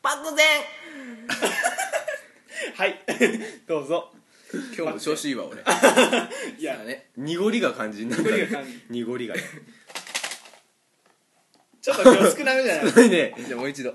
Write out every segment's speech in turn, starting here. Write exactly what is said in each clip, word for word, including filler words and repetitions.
漠然はいどうぞ。 今日も調子いいわ俺。 いやね、 濁りが肝心なんだ濁りが肝心濁りがねちょっと今日少なめじゃないすごいね。 じゃあもう一度。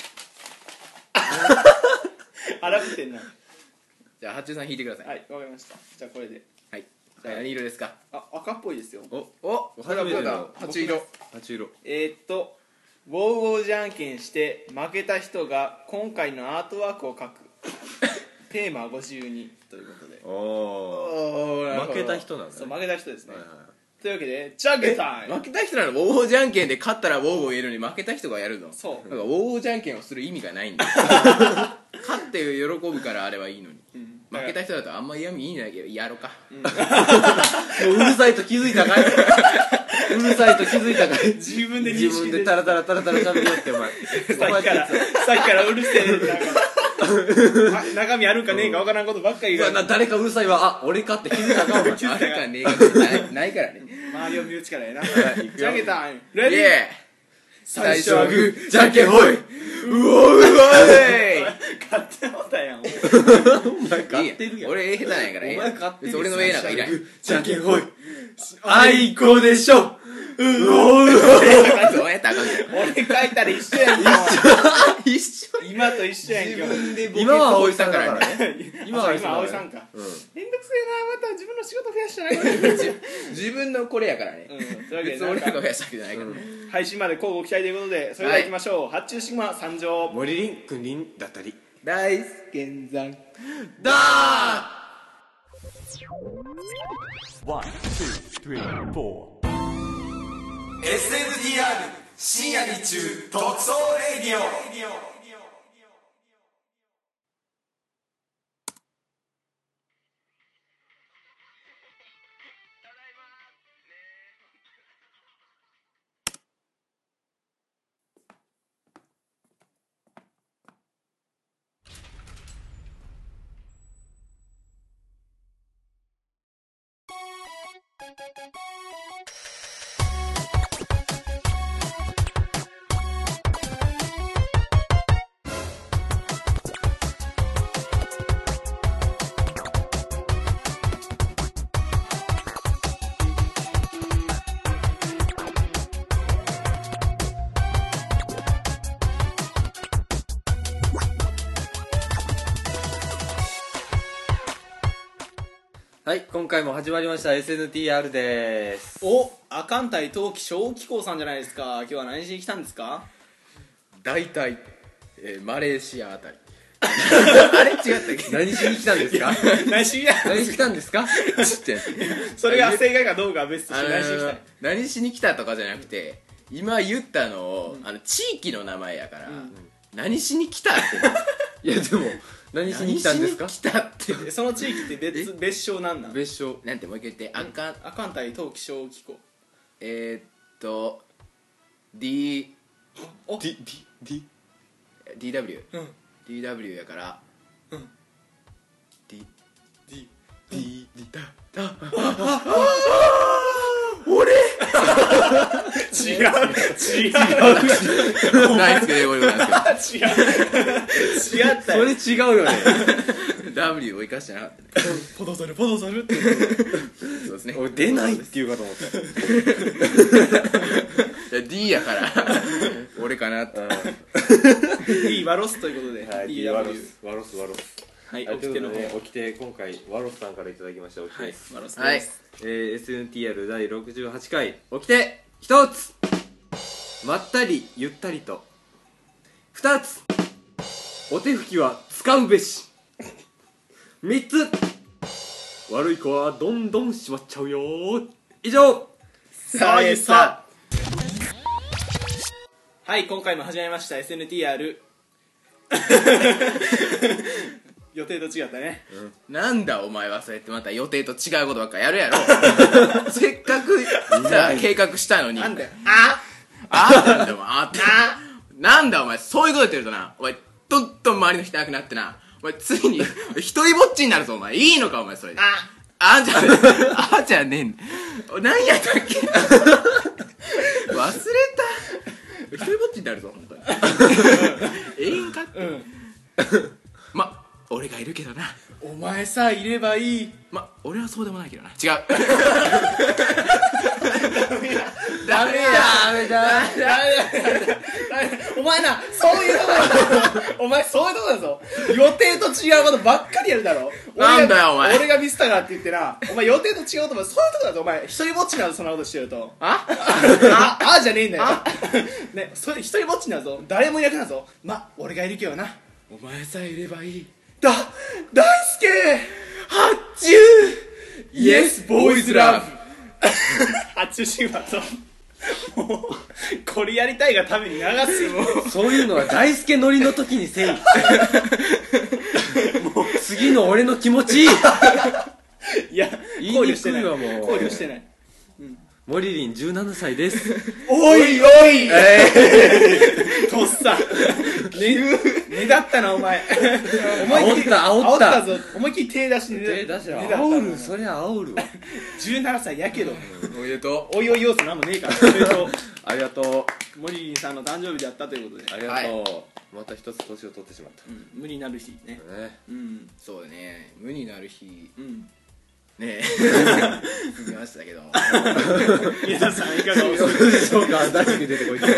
荒くてんな。 じゃあ八中さん引いてください。 はい、わかりました。じゃあこれで。 はい。じゃあ何色ですか？ あ、赤っぽいですよ。 おお、 初めての八色。 八色。 えー、っとウォーウォーじゃんけんして負けた人が今回のアートワークを描くテーマはご自由にということで。 おおお。負けた人なんだね。 そう負けた人ですね、 はいはいはい。 というわけでじゃんけんタイム。 負けた人なのウォーウォーじゃんけんで勝ったらウォーウォー言えるのに負けた人がやるの。 そうなんかウォーウォーじゃんけんをする意味がないんだよ。勝って喜ぶからあれはいいのに、 うん、 負けた人だとあんま嫌味いいんだけどやろうか、 もううるさいと気づいたかい。うるさいと気づいたかい。 自分で認自分識ででタラタラタラタラ喋りよってお前。 さっきからさっきからうるせえなんか中身あるかねえかわからんことばっかり言うからうわな誰かうるさいわ。あ俺かって気づいたかお前。 あるかねえかないないからね。 周りを見る力やな。 いくよじゃんけんタイムイレディー。 エー最初はグーじゃんけんほい。 うおうわい勝手なことやん。 お前勝ってるやん。 俺下手なんやからお前勝ってる。 俺の絵なんかいらん。 じゃんけんほい。あいこでしょ。うおうわ。 そうやったらあかんね俺書いたら一緒やん。 一緒今と一緒やん今日。 で今は葵さんだからね。 今は今葵さんか。 うん。 めんどくせえな、また自分の仕事増やしてない自分のこれやからね、 うん、というわけで別に俺らが増やしたわけじゃないから、 配信まで交互期待ということで、それでは行きましょう。発注シグマ参上。 森林君林だったり。 大健山だー。 One, two, three, four. エスエヌディーアール 深夜日中特捜レディオ。 はい、今回も始まりました エスエヌティーアール です。 お、アカンタイ冬季小機構さんじゃないですか。今日は何しに来たんですか？ 大体、えー、マレーシアあたりあれ違ったっけ？ 何しに来たんですか？ 何しに来た何しに来たんですか？ ちっちゃいそれが正解かどうかは別としてあの何しに来たー何しに来たとかじゃなくて、今言ったのを、あの地域の名前やから、何しに来たっていやでも何しに来たんですか？ 何しに来たってえその地域って別別称なんなん？ 別称。 なんてもう一回言って、あかんアカンタイ冬季小機構。 えー、っと D お D D D DW うん DW やからうん D D D D だ俺違う違うナイス英語でございます違う違ったよ。 それ違うよね。 けど W を生かしてなかったね。 ポドソルポドソルってそうですね。 俺出ないっていうかと思った。 いや D やから俺かなっていいワロスということで、 はい、 ディーダブリューワロスワロス。 はい、 はい、 起きての方、 ね、起きて今回ワロスさんからいただきました。起きてはいです。 ワロスはいです。 えー、エスエヌティーアール だいろくじゅうはちかい起きて一つ、まったりゆったりと二つ、お手拭きは使うべし三つ、悪い子はどんどんしまっちゃうよ。以上、 さあえさはい、今回も始まりました エスエヌティーアール 予定と違ったね。 なんだお前はそうやってまた予定と違うことばっかやるやろせっかくさ計画したのになんだよ、ああーなんだお前あーってなんだお前そういうこと言ってるとな、お前どんどん周りの人いなくなってな、お前ついに一人ぼっちになるぞお前。いいのかお前それで。 ああじゃねえあじゃねえん何やったっけ忘れた。一人ぼっちになるぞ本当に永遠かうんま俺がいるけどな。 お前さえいればいい。 ま俺はそうでもないけどな。違うダメやダメだお前な、そういうとこだぞお前そういうとこだぞ。予定と違うことばっかりやるだろ。 なんだよお前俺がミスったからって言ってな、お前予定と違うと思う。そういうとこだぞお前。一人ぼっちなのそんなことしてると。 あああじゃねえんだよね、それ一人ぼっちなぞ。誰もいなくなるぞ。ま俺がいるけどな。 お前さえいればいい。 だ大輔発注イエスボーイズラブ発注シグマともうこれやりたいがために流すよ。もうそういうのは大輔乗りの時にせい。もう次の俺の気持ちいい。 いや言いにく考慮してないいわもう。 考慮してない。 モリリンじゅうななさいです。 おいおい、えー、とっさんねねだったなお前。 煽った煽った煽ったぞ。思いっきり手出してね手出しねだったな煽る、そりゃ煽るわ。 じゅうななさいやけどおめでとおいおい要素なんもねえから。それとありがとう。 モリリンさんの誕生日だったということで、 ありがとう。また一つ年を取ってしまった。 うん無になる日ね。 ね。 うんう。そうだね、無になる日うんねえ見ましたけども皆さんいかがお過ごしどうでしょうか。大輔出てこいって。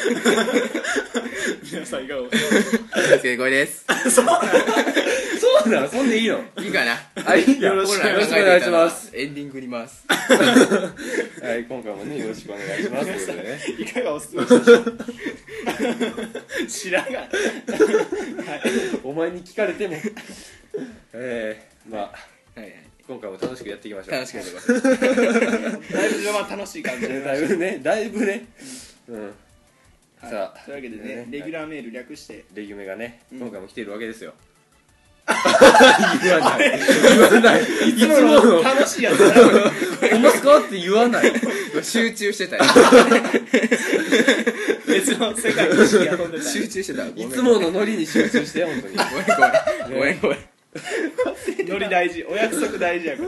皆さんいかがお過ごし正解ですそうなの、そんでいいの。 いいかな。 はい、いいよ。 よろしくよろしくお願いします。 エンディングに回す。 はい、今回もね、よろしくお願いします。ということでね。 いかがお過ごしでしょう知らんがお前に聞かれても。えー、まあ、 はいはい。 今回も楽しくやっていきましょう。 楽しくやってください。 だいぶ序盤楽しい感じでだいぶね、だいぶね。うん。さあ、 というわけでねレギュラーメール略してレギュメがね、 うん今回も来ているわけですよ。言わない。言わない。いつもの、 楽しいやつだなほんますかって言わない。 集中してたよ。 別の世界の意識が飛んでた集中してた。ごめんいつものノリに集中して、本当に。 ごめんごめん。ごめんごめん。 ノリ大事、お約束大事やから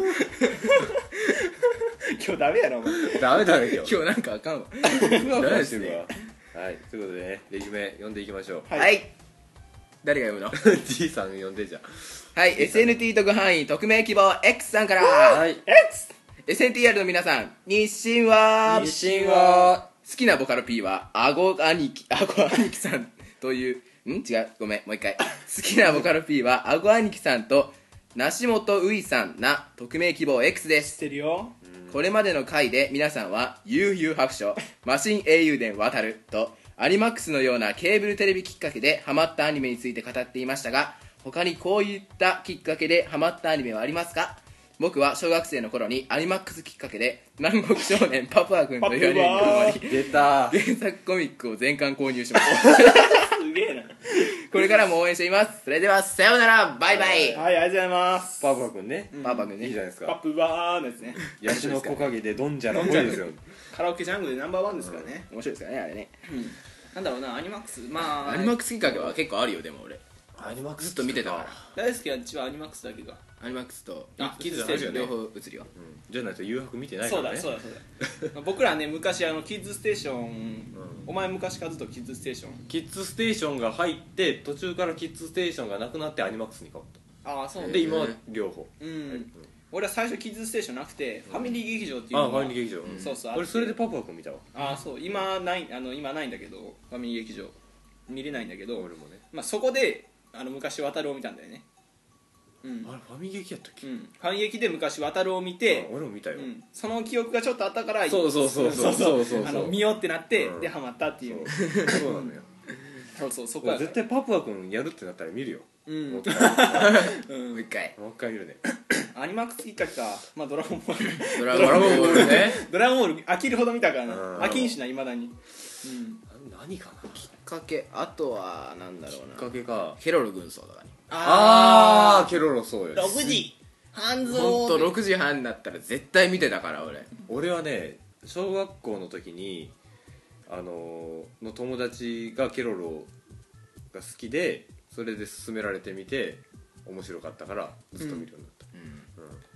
今日ダメやろお前。 ダメだね、今日。 今日なんかあかんわ。 ダメしてるわ。はい、ということでね、レギュメ読んでいきましょう。 はいはい。誰が読むの？ G さん読んでじゃはい、エスエヌティー 特派員匿名希望 X さんから。 あ。はい。 エスエヌティーアール の皆さん、日清は日清は好きなボカロ P はあご兄貴あご兄貴さんという、ん違う、ごめん、もう一回。好きなボカロ P はあご兄貴さんと梨本ういさんな匿名希望 X で知っす。 てるよ。 これまでの回で皆さんは悠々白書、マシン英雄伝渡るとアニマックスのようなケーブルテレビきっかけでハマったアニメについて語っていましたが、他にこういったきっかけでハマったアニメはありますか？僕は小学生の頃にアニマックスきっかけで南国少年パプア君というアニメにハマり、 出た。 原作コミックを全巻購入しましたすげえな。 これからも応援しています。それではさようなら、バイバイ。 はい、ありがとうございます。 パパ君ね。 パパ君ね。 いいじゃないですか。 パプワーのやつね。 ヤシの木陰でドンジャラ多いですよ。 カラオケジャングルでナンバーワンですからね。 面白いですからね、あれね。 なんだろうな、アニマックス、まあアニマックスきっかけは結構あるよ、でも俺アニマックスずっと見てたから。 大好きは一番アニマックスだけが。 アニマックスとあキッズステーション両方映るよ。 じゃないと誘白見てないかそうだらね。 そうだそうだまあ僕らね昔あのキッズステーション、お前昔からずっとキッズステーション。 キッズステーションが入って途中からキッズステーションがなくなってアニマックスに変わっああそうた。で今は両方。 うん、俺は最初キッズステーションなくて、ファミリー劇場っていうあ、 のがファミリー劇場。 うんそうそう俺それでパパ君見たわ。 ああそう今ないあの今ないんだけどファミリー劇場見れないんだけど、 俺もね。 まあ、そこであの昔渡るを見たんだよね。うんあれファミリー劇やったっけ？ うん、ファミリー劇で昔渡るを見て、 あ俺も見たよう。ん、その記憶がちょっとあったからそうそうそうそうそうそうあの見ようってなって、 うんでハマったっていうそうなのよ。 そうそうそこは絶対パプア君やるってなったら見るよ。 うんもう一回もう一回。 もう一回見るね。 アニマックスきっかけか、まあ、ドラゴンボールドラゴンボールね。 ドラゴンボール飽きるほど見たからな、 うん飽きんしないまだに、うん、 何かな。きっきっかけ、あとはなんだろうな。 かけか。 ケロロ軍曹とかね。 あーケロロそうよ。 ろくじ半蔵ほんとろくじはんだったら絶対見てたから俺。 俺はね小学校の時にあのーの友達がケロロが好きでそれで勧められてみて面白かったからずっと見るようになった、うん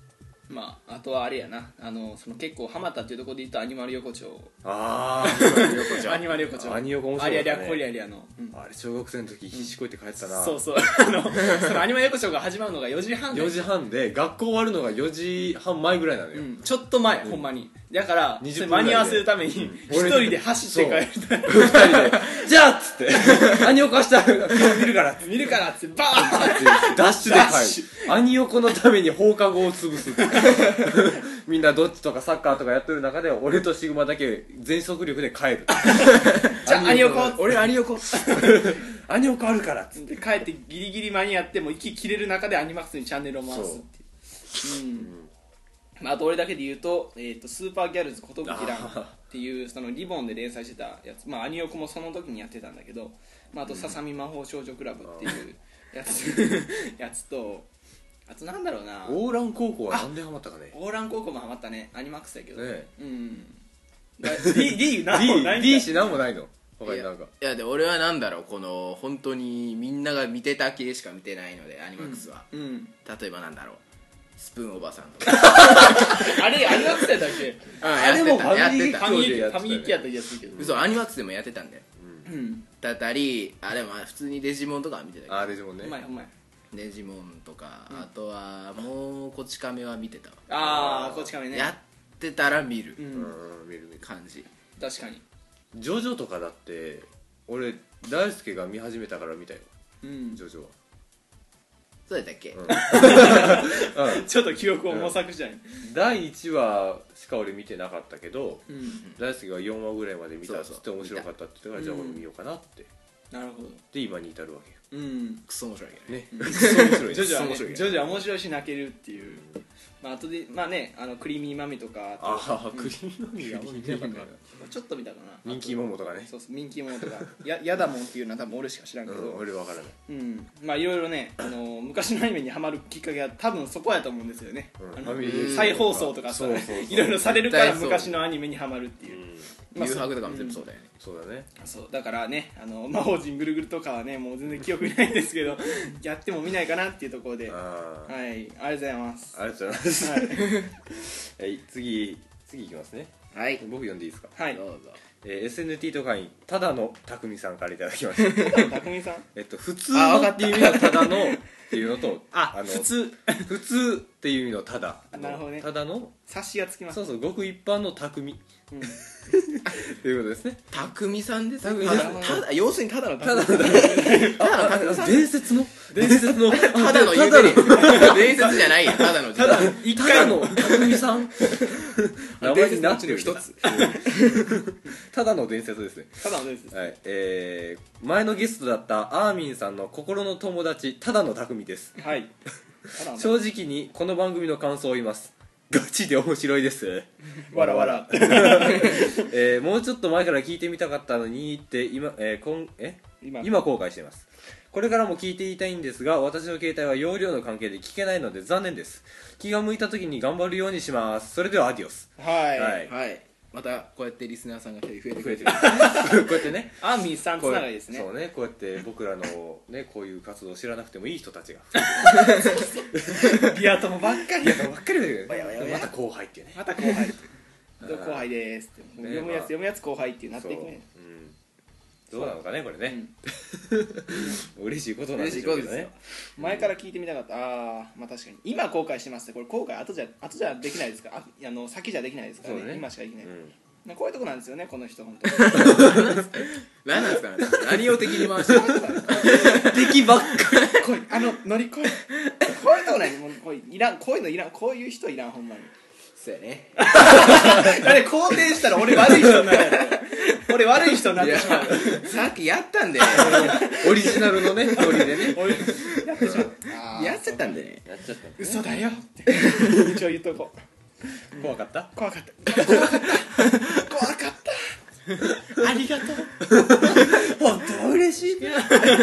まああとはあれやな、あのその結構ハマったっていうところで言うとアニマル横丁。 あアニマル横丁アニ横面白かったねありゃりゃこりゃりゃの、うんああれ小学生の時必死こいて帰ってたな、 そうそうあのそのアニマル横丁が始まるのがよじはんでよじはんで学校終わるのがよじはん前ぐらいなのよ、 うん、ちょっと前、ほんまにだからにじゅっぷんぐらいでそれ間に合わせるために一俺人で走って帰るふたりでじゃあっつってアニ横したら見るからっつって見るからっつってバーンダッシュでダッシ帰るアニ横のために放課後を潰すみんなどっちとかサッカーとかやってる中で俺とシグマだけ全速力で帰るじゃあアニ横俺アニ横アニ横あるからっつっで帰ってギリギリ間に合っても息切れる中でアニマックスにチャンネルを回すっていう、うんまあ、あと俺だけで言うと、えー、とスーパーギャルズ寿蘭っていうそのリボンで連載してたやつ、まあ、アニオコもその時にやってたんだけど、まあ、あとささみ魔法少女クラブっていうやつやつとあとなんだろうな、 オーラン高校はなんでハマったかねオーラン高校もハマったね、アニマックスだけど、 ねうんだ D, D なんもないん D, だ D しなんもないの他になんかいやで俺はなんだろう、この本当にみんなが見てた系しか見てないのでアニマックスは、 うん、 例えばなんだろうスプーンおばさんとかあれアニマックスやったっけあれもあれもやってたファミリやってたねーファミリー機やった気がするけど、 嘘アニマックスでもやってたんだようんだったりあでもまあ普通にデジモンとかは見てたけどああデジモンねうまいうまいデジモンとか、あとはもうこち亀は見てたわああこっち亀ねやってたら見るうんうん見る見る感じ、 確かにジョジョとかだって俺大輔が見始めたから見たようんジョジョはそうやったっけ、 うんちょっと記憶を模索じゃない、 だいいちわしか俺見てなかったけどうん、 大輔がよんわぐらいまで見たっつってそうそう面白かったって言ってからじゃあ俺見ようかなってなるほどで今に至るわけようんクソ面白いけどねねクソ面白いジョジョはね面白いジョジョは面白いし泣けるっていう、まあ後でまあねあのクリーミーマミとかあとああクリームミーあんま見てなかったなちょっと見たかな人気桃とかねそうそう人気者とかややだもんっていうのは多分俺しか知らんけど、 うん俺分からないうん、まあいろいろね、あのー昔のアニメにハマるきっかけは多分そこやと思うんですよね、 うんあのファミリー再放送とかさそうそうそういろいろされるから絶対そう昔のアニメにハマるっていう、まあ誘惑とかも全部そうだよね、 そうだねそうだからねあの魔法陣ぐるぐるとかはねもう全然記憶にないんですけどやっても見ないかなっていうところではああいありがとうございますありがとうございますはい、 はい次次いきますねはい僕読んでいいですか、 はい、 どうぞえー、エスエヌティー 特派員ただのたくみさんからいただきましたたくみさんえっと普通のっていう意味のただのっていうのとのあ普通普通っていう意味のただなるほどねただの察しがつきますそうそうごく一般の匠うんということですねたくみさんです匠ただですただ要するにただのたただだのただのたくみさん伝説の伝説のただの言うてる伝説じゃないやただのただ一回の匠さん名前になってる伝説のうちの一ただの伝説ですねただのですはいえー、前のゲストだったアーミンさんの心の友達ただの匠ですはいただの正直にこの番組の感想を言いますガチで面白いですわらわらえー、もうちょっと前から聞いてみたかったのにって今、えー、こんえ今今後悔していますこれからも聞いていたいんですが私の携帯は容量の関係で聞けないので残念です気が向いた時に頑張るようにしますそれではアディオスはい、 はいはいまたこうやってリスナーさんが増えてくれてる増えてるこうやってねアーミーさんつこうながりですねそうねこうやって僕らのねこういう活動を知らなくてもいい人たちがビア友ばっかりいやばっかりだけどおやおやおやまた後輩っていうねまた後輩後輩ですって、 ね読むやつ、 まあ読むやつ後輩ってなっていくねそううん、どうなのかねこれね、嬉しいことなんで嬉しいしょうけどねことですよ前から聞いてみたかったああまあ確かに今後悔してますってこれ後悔後じゃ後じゃできないですかああの先じゃできないですからねそうね今しかできない、 うんまあこういうとこなんですよねこの人本当に何なんですかね何を敵に回してる敵ばっかこうあの乗り越えこういうとこないもうこういらんこういうのいらんこういう人いらんほんまにそうやねあれ肯定したら俺悪い人になるやろ俺悪い人になっいやてしまうさっきやったんでオリジナルのねノリでね俺やってしまうあーやっちゃったんでねやっちゃった嘘だよって一応言っとこう怖かった怖かった怖かった怖かったありがとう本当は嬉しい天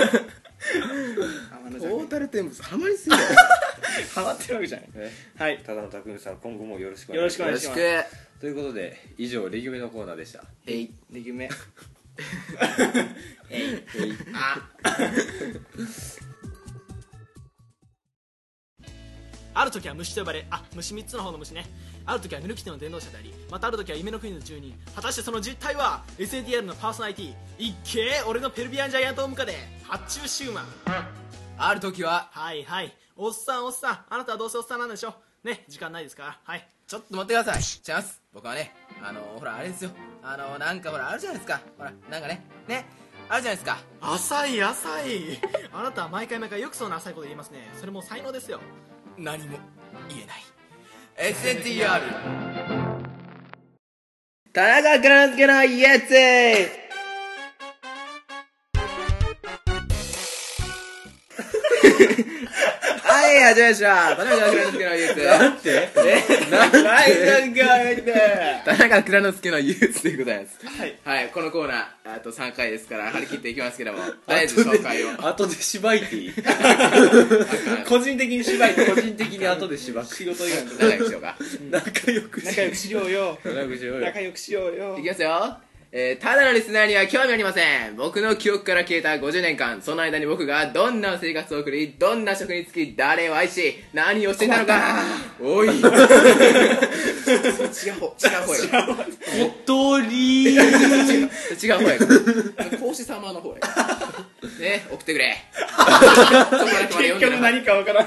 野ちゃんトータルテンボスハマりすぎだよハマってるわけじゃないねはいただのたくみさん今後もよろしくおよろしくお願いします願いしますよろしくということで以上レギュメのコーナーでしたえいで夢ある時は虫と呼ばれ、あ、虫みっつの方の虫ね。ある時はミルキテの伝道者であり、またある時は夢の国の住人。果たしてその実態は エスエーディーアール のパーソナリティ、いっけー俺のペルビアンジャイアントオムカで発注シューマン。 ある時ははいはい、おっさんおっさん、あなたはどうせおっさんなんでしょね。時間ないですから。はい、 ちょっと待ってください。チャンス。僕はね、あのー、ほらあれですよ、あのー、なんかほらあるじゃないですか、ほらなんかねねあるじゃないですか。 浅い浅いあなたは毎回毎回よくそんな浅いこと言いますね。それも才能ですよ。 何も言えない エスエヌティーアール 田中蔵之介のやつ。はい、始めました。田中蔵之介のユース。 なんてえなんか言って田中蔵之介のユースということなんです。 はいはい、このコーナー、あとさんかいですから、張り切っていきますけども、とりあえず紹介を。 後でしばいていい個人的に芝居と個人的に後でしばく仕事以外の仲良くしようか。 仲良くし仲良くしようよ仲良くしようよ仲良くしようよ。 いきますよ。えー、ただのリスナーには興味ありません。僕の記憶から消えたごじゅうねんかん、その間に僕がどんな生活を送り、どんな職に就き、誰を愛し、何をしていたのか。おい違う方違う方や小鳥違う違う方や孔子様の方やね、送ってくれそこだけまで読んで結局何かわからん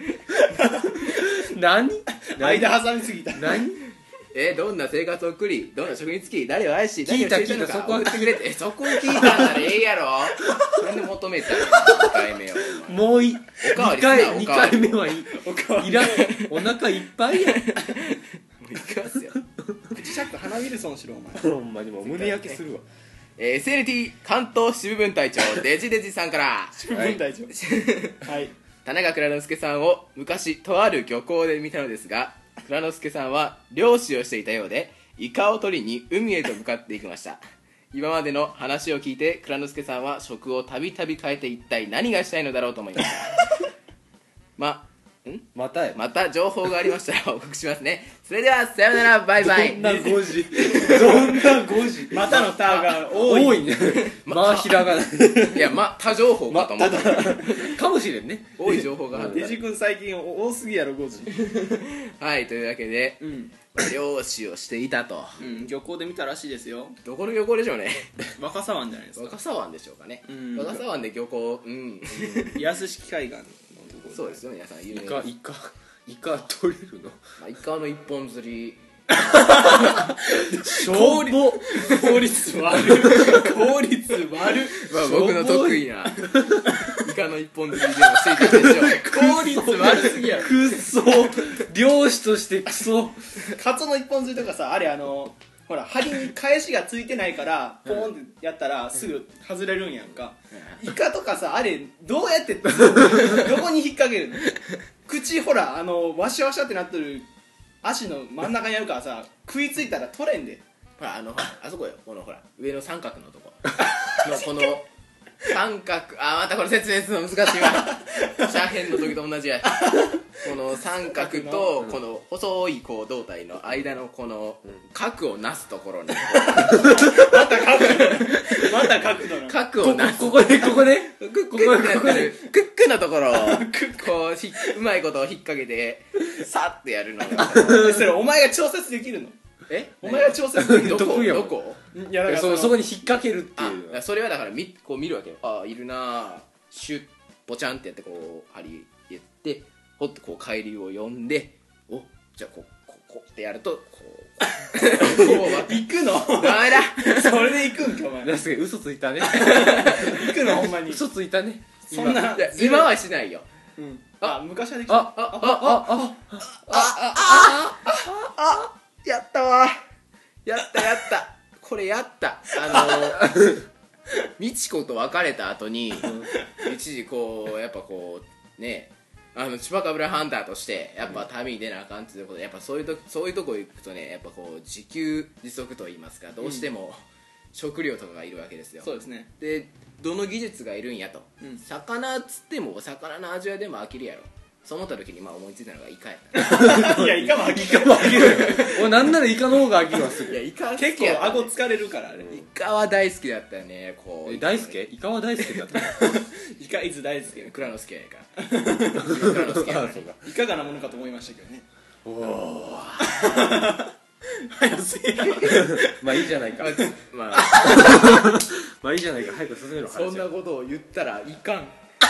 何間挟みすぎた。 何えー、どんな生活を送り、どんな職に就き、誰を愛し、 聞いた何をしていたのか聞いたそこは送ってくれって。えそこを聞いたんならええやろ。なんで求めたのにかいめよ。 もういいおかわり 2回すな二おかわり回目はいいおかわりいらんお腹いっぱいやもういきますよ。 口シャック鼻ウィルソンしろお前。 ほんまにもう胸焼けするわえー、エスエヌティー 関東支部分隊長デジデジさんから部分隊長。はい。 田中蔵之介さんを昔とある漁港で見たのですが、蔵之介さんは漁師をしていたようで、イカを取りに海へと向かっていきました。今までの話を聞いて蔵之介さんは職をたびたび変えて一体何がしたいのだろうと思いましたまんまたやまた情報がありましたら報告しますね。それではさよなら、バイバイ。 どんなごじどんなごじまたのターが多い。 多いねまあひらがないやま他情報かと思った、 かもしれんね多い情報があったデジ君最近多すぎやろごじ。 はい、というわけで、 うん。 漁師をしていたと。 うん、漁港で見たらしいですよ。 どこの漁港でしょうね。 若狭湾じゃないですか。 若狭湾でしょうかね。 うん若狭湾で漁港、うん安式海岸のところ。 そうですよ皆さん有イ名な、 カイカイカ取れるのまあ、イカの一本釣りしょぼ効率悪い。効率悪い。 まあ僕の得意なイカの一本釣りでもしていたでしょう。 効率悪すぎやろ。 くっそ漁師としてクソカツオの一本釣りとかさ、あれあのほら針に返しがついてないからポーンってやったらすぐ外れるんやんか。イカとかさ、あれどうやってどこに引っ掛けるの。口ほらあのワシャワシャってなってる足の真ん中にあるからさ、食いついたら取れんで。 ほらあのあそこよ、このほら上の三角のとこのこの三角、あまたこれ説明するの難しいわ斜辺の時と同じや。この三角とこの細いこう胴体の間のこの角をなすところにまた角度また角度の角をなすここでここでクックってなってるクックのところをこうひうまいことを引っ掛けてサッてやるのがそれお前が調節できるの。 えお前が調節できるの。 どこ得意やもんどこいやだからそそのそこに引っ掛けるっていうあそれはだからみこう見るわけよ。あいるなぁ、シュッポチャンってやってこう針やってほってこう海流を呼んで、おじゃあこうこうこうってやるとこうこう行くの。 ダメだそれで行くんかお前。 確かに嘘ついたね行くのほんまに。 嘘ついたねそんな。 いや今はしないよ。 うん。あ昔はできた。 ああああやったわやったやったこれやったあの美智子と別れた後に一時こうやっぱこうねあのチュパカブラハンターとしてやっぱ旅に出なあかんっていうことでやっぱそういうとそういうとこ行くとねやっぱこう自給自足と言いますかどうしても食料とかがいるわけですよ。 そうですね。 でどの技術がいるんやと、 うん魚っつってもお魚の味はでも飽きるやろ。 そう思った時にまあ思いついたのがイカやったいやイカも飽きる俺なんならイカの方が飽きまする。 いやイカ結構顎疲れるからあれイカは大好きだったよね。こうえ大輔イカは大輔だったイカイズ大好き蔵之介やから蔵之介やからそうかいかがなものかと思いましたけどね。 おお早すぎやまあいいじゃないかまあまあいいじゃないか早く進めろそんなことを言ったらいかん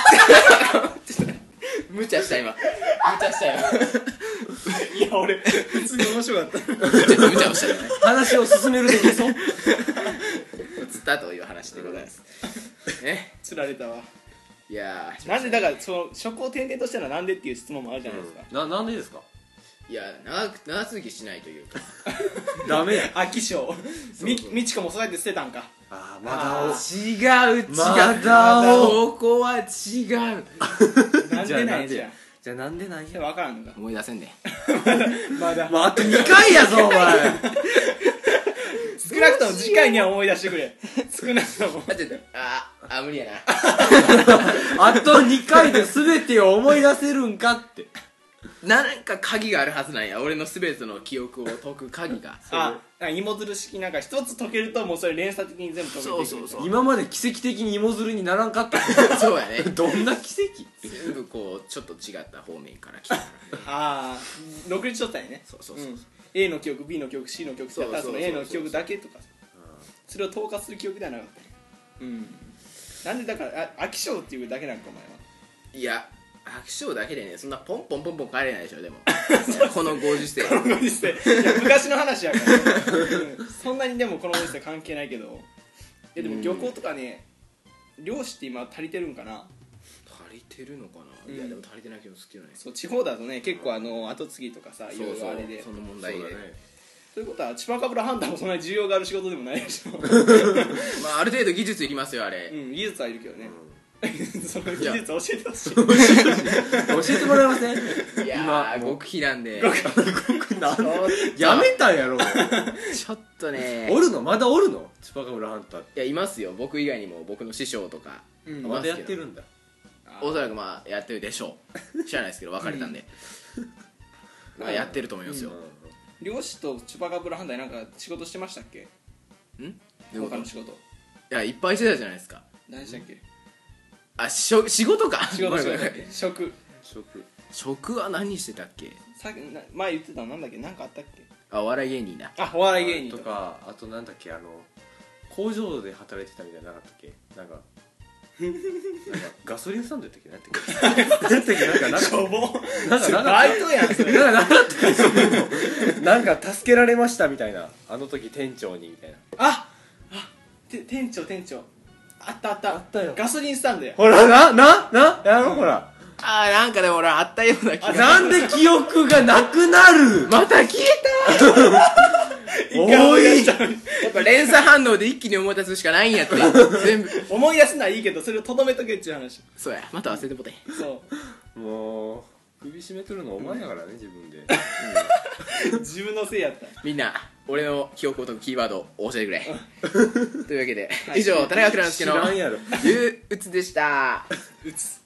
無茶した今無茶したよいや俺普通に面白かった無茶無茶をしたよね話を進めるできそうつったという話でございますね。 つられたわ。 いやーなんでだからその職を転々としたらなんでっていう質問もあるじゃないですか。 ななんでですか。 いや長く長続きしないというかダメや飽き性みみちこもそうやって捨てたんか。 あーまだお違う違うまだここは違うなんでないじゃん。 じゃあなんでないでも分からんのか。 思い出せんねまだまああとにかいやぞお前少なくとも次回には思い出してくれ。少なくともあちょっとああ無理やなあとにかいで全てを思い出せるんかってなんか鍵があるはずなんや。俺の全ての記憶を解く鍵があ芋づる式なんか一つ解けるともうそれ連鎖的に全部解けていく。 そうそうそう今まで奇跡的に芋づるにならんかったそうやねどんな奇跡全部こうちょっと違った方面から来たからああ独立しとったんやね。 そうそうそう、 うん A の記憶 B の記憶 C の記憶だったらその A の記憶だけとかそれを統括する記憶ではなかったね。うんなんでだからあ飽き性っていうだけなんかお前はいや飽き性だけでねそんなポンポンポンポン帰れないでしょ。でもこのご時世このご時世いや昔の話やから、うんそんなにでもこのご時世関係ないけどいやでも漁港とかね漁師って今足りてるんかな。 足りてるのかな、 うんいやでも足りてないけど好きじゃないそう地方だとね結構あの後継ぎとかさいろいそうそうろあれでその問題で、 そうだねということは千葉かぶらハンターもそんなに需要がある仕事でもないでしょまあある程度技術いりますよあれ、 うん技術はいるけどね、その技術教えてほしい教えてもらえませんいや今ー極秘なんでなんやめたんやろちょっとねおるのまだおるのチュパカブラハンターっていやいますよ。僕以外にも僕の師匠とかいうんまだますけど、 やってるんだおそらくまあやってるでしょう知らないですけど別れたんで、まあやってると思いますよ、 漁師とチュパカブラハンターなんか仕事してましたっけ。 んどういうことい他の仕事やいっぱいしてたじゃないですか。 何でしたっけ。 あしょ仕事か仕事してごめんごめんたっけ職食職は何してたっけ。 さっきな前言ってたのなんだっけなんかあったっけ。 あお笑い芸人だ。 あお笑い芸人ととかかあとなんだっけあの工場で働いてたみたいなのなかったっけなんかなんかガソリンスタンドやったっけなんやったっけなんやったっけなんかなんかしょぼなんかなかバイトやんそれ。 なんかなかったっけなんか助けられましたみたいなあの時店長にみたいなああて店長店長あったあったあったよガソリンスタンドや。 ほらなななやろほらあーなんかでも俺あったような気がなんで記憶がなくなるまた消えおいたやっぱ連鎖反応で一気に思い出すしかないんやって全部思い出すのはいいけどそれをとどめとけっていう話。 そうやまた忘れてもてそうもう首絞めとるのお前やからね自分で自分のせいやった。 みんな俺の記憶を解くキーワードを教えてくれというわけで以上田中倉之介の知らんやろ憂鬱でしたうつ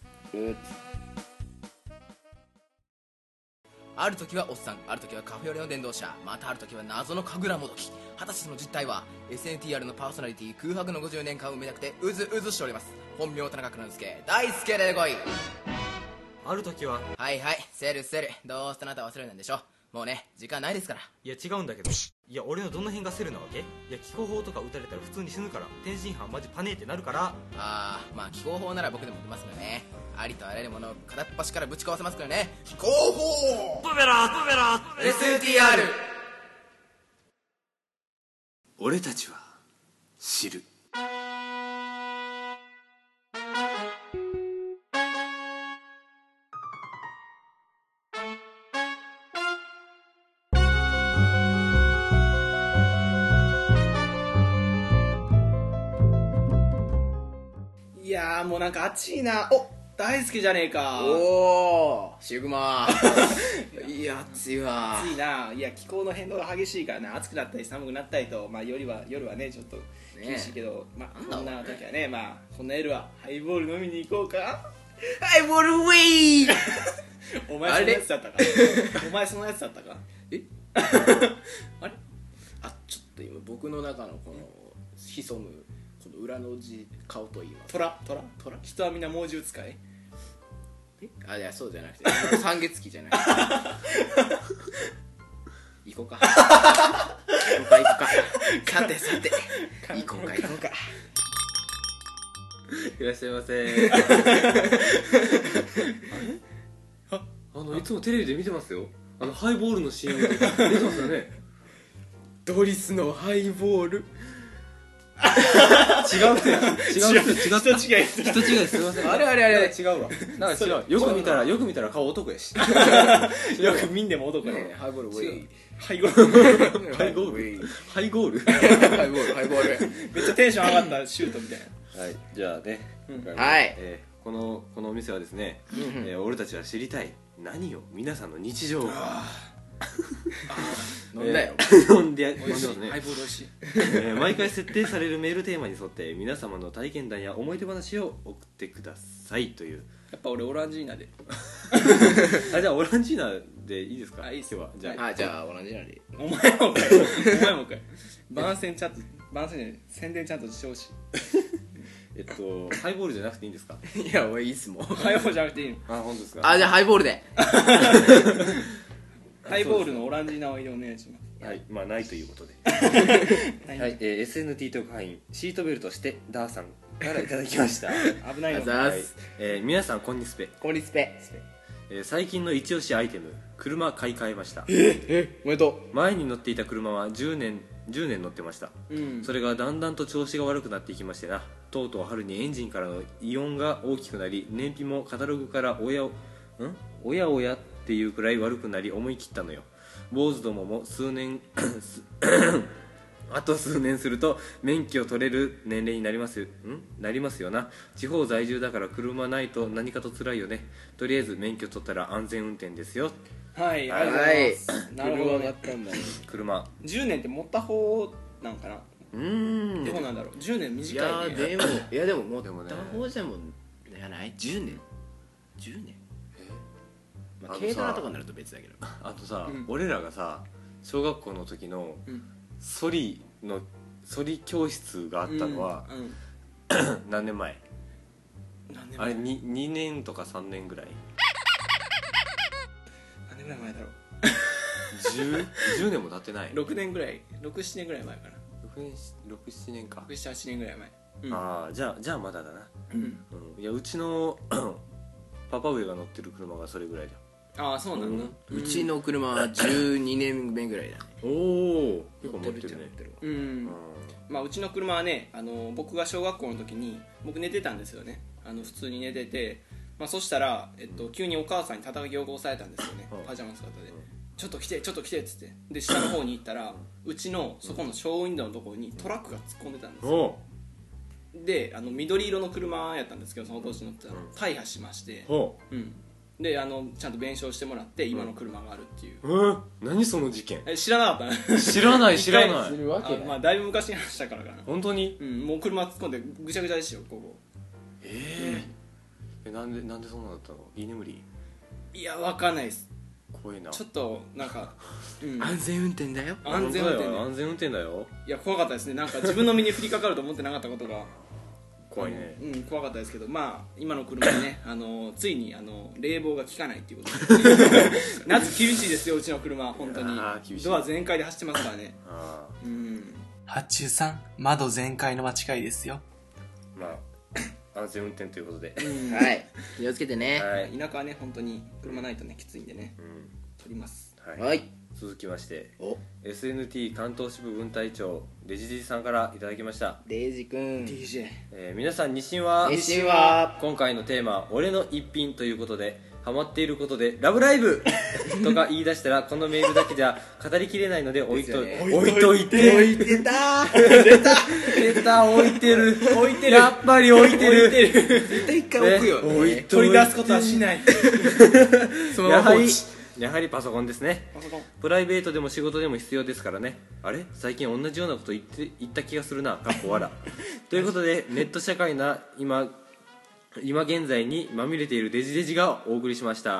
ある時はおっさん、ある時はカフェオレの伝道者、またある時は謎の神楽もどき。果たしてその実態は エスエヌティーアール のパーソナリティ空白のごじゅうねんかんを埋めたくてうずうずしております。本名田中倉之介大輔で来い。 ある時ははいはいセルセル、どうせあなたは忘れないんでしょ。もうね時間ないですから。 いや違うんだけどいや俺のどの辺がセルなわけ。いや気候法とか打たれたら普通に死ぬから天津飯マジパネーってなるからあーまあ気候法なら僕でも出ますけどね。ありとあらゆるものを片っ端からぶち壊せますからね。気候法ブベラブベラエスエヌティーアール。 俺たちは知るいやーもうなんか暑いな。お大好きじゃねえか。 おーシグマいや暑いわ。 暑いな。いや気候の変動が激しいからな。暑くなったり寒くなったりと、まあ夜は夜はねちょっと厳しいけど、まあこんな時はね、まあこんな夜はハイボール飲みに行こうか。 ハイボールウェイお前そのやつだったかお前そのやつだったかえあれあちょっと今僕の中のこの潜むこの裏の字顔といいますトラトラトラ人はみんな猛獣使いえあいやそうじゃなくて三月期じゃなくて行こうか行こうか行こうかさてさて行こうか行こうかいらっしゃいませああのいつもテレビで見てますよ。あのハイボールの シーエム で出てますよね。 ドリスのハイボール違う人や違う人違った人違い人違いすみません。 あれあれあれなんか違うわ。なんか違う。よく見たらよく見たら顔男やし。 よく見んでも男ねねハイボールウェイハイゴールハイゴールハイゴールハイボールハイボールめっちゃテンション上がったシュートみたいなはい、じゃあね、 うん今回もはいえーこのこのお店はですね、えー俺たちは知りたい何を皆さんの日常を飲んだよ飲んで飲んでますねハイボール美味しいえー毎回設定されるメールテーマに沿って皆様の体験談や思い出話を送ってくださいというやっぱ俺オランジーナであじゃあオランジーナでいいですか。 あいいっす今日はじゃあ、 あじゃあ同じなんでお前もかいお前もかい番宣ちゃんと番宣じゃない宣伝ちゃんとしてほしいえっとハイボールじゃなくていいんですか。 いや俺いいっすもんハイボールじゃなくていいのあ本当ですか。 あじゃあハイボールでハイボールのオランジーナを入れお願いしますはいまあないということではいはい、えー、エスエヌティー 特派員シートベルトしてダーさんからいただきました危ないよあざはいーす、 えー皆さんこんにちは、 コンリスペえー最近の一押しアイテム車買い替えました。 えおめでと前に乗っていた車はじゅうねんじゅうねん乗ってました。 うんそれがだんだんと調子が悪くなっていきましてな、とうとう春にエンジンからの異音が大きくなり燃費もカタログからおやおんおやおやっていうくらい悪くなり思い切ったのよ。坊主どもも数年すあと数年すると免許を取れる年齢になりますんなりますよな。地方在住だから車ないと何かと辛いよね。とりあえず免許取ったら安全運転ですよ。 はいはいありがとうございますなるほどねったんだね車じゅうねんって持った方なんかなうーんどうなんだろうじゅうねんい短いねやでもいやでももうでもねた方じゃもんじゃないじゅうねんじゅうねんまああのさ軽トラとかになると別だけどあとさ、 うん俺らがさ小学校の時のうんソリのソリ教室があったのは、 うんうん何年前何年前あれ 2, 2年とかさんねんぐらい何年ぐらい前だろう 10, 10年も経ってないろくねんぐらいろく、ななねんぐらい前かなろく、ななねんか、 ろく、なな、はちねんぐらい前うんああじゃあじゃあまだだな、 うんうん、いやうちのパパ上が乗ってる車がそれぐらいだ。 ああそうなんだうちの車はじゅうにねんめぐらいだねおお結構持ってるね。 るわうんうんまあうちの車はねあの僕が小学校の時に僕寝てたんですよねあの普通に寝ててまあそしたら、えっと、急にお母さんに叩き起こされたんですよねうんパジャマ姿でちょっと来てちょっと来てっつってで下の方に行ったらうちのそこのショーウィンドウのところにトラックが突っ込んでたんですよおであの緑色の車やったんですけどその当時乗ってたのうん大破しまして、 ほうん、であのちゃんと弁償してもらって今の車があるっていう、 ううん何その事件え知らなかったね知らない知らないするわけあないまあだいぶ昔に話したからかな、 本当にうん、もう車突っ込んでぐちゃぐちゃでしたよここえー、えなんでなんでそんなだったの。居眠りいやわかんないです怖いな。 ちょっとなんか、うん、 安全運転だよ安全運転ね本当だよ安全運転だよ。 いや怖かったですねなんか自分の身に降りかかると思ってなかったことが怖いね。 うん、怖かったですけどまあ今の車ねあのついにあの冷房が効かないっていうことで夏厳しいですようちの車本当にあー厳しいドア全開で走ってますからねあうん発注さん窓全開の間違いですよ。 ーまあ安全運転ということで、 はい気をつけてねはい、 田舎はね本当に車ないとねきついんでねうん取りますはいはい続きましておエスエヌティー 関東支部分隊長デジデジさんからいただきました、 デイジ君ディージェーえー皆さん日清は日清は今回のテーマ「俺の一品」ということでハマっていることで「ラブライブ!」とか言い出したらこのメールだけじゃ語りきれないので置いといですて置いといて置いてた出た置いてる置いてるやっぱり置いてる絶対一回置くよね置いね取り出すことはしないそのやはりまま放置やはりパソコンですね。 パソコンプライベートでも仕事でも必要ですからね。あれ最近同じようなこと言って言った気がするなかっこわらということでネット社会な今今現在にまみれているデジデジがお送りしました